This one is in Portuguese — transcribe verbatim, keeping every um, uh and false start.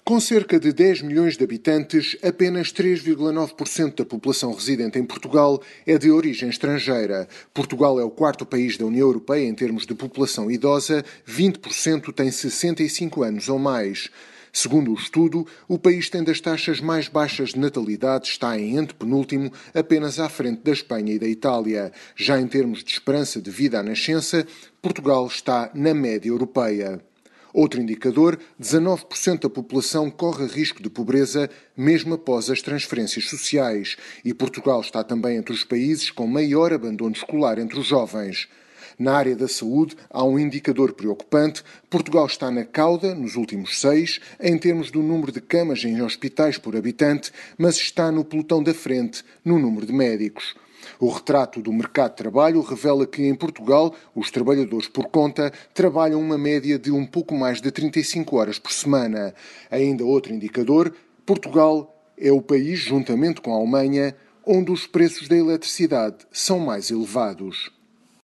Com cerca de dez milhões de habitantes, apenas três vírgula nove por cento da população residente em Portugal é de origem estrangeira. Portugal é o quarto país da União Europeia em termos de população idosa, vinte por cento tem sessenta e cinco anos ou mais. Segundo o estudo, o país tem das taxas mais baixas de natalidade, está em antepenúltimo, apenas à frente da Espanha e da Itália. Já em termos de esperança de vida à nascença, Portugal está na média europeia. Outro indicador, dezanove por cento da população corre risco de pobreza mesmo após as transferências sociais, e Portugal está também entre os países com maior abandono escolar entre os jovens. Na área da saúde, há um indicador preocupante. Portugal está na cauda, nos últimos seis, em termos do número de camas em hospitais por habitante, mas está no pelotão da frente no número de médicos. O retrato do mercado de trabalho revela que, em Portugal, os trabalhadores por conta trabalham uma média de um pouco mais de trinta e cinco horas por semana. Ainda outro indicador, Portugal é o país, juntamente com a Alemanha, onde os preços da eletricidade são mais elevados.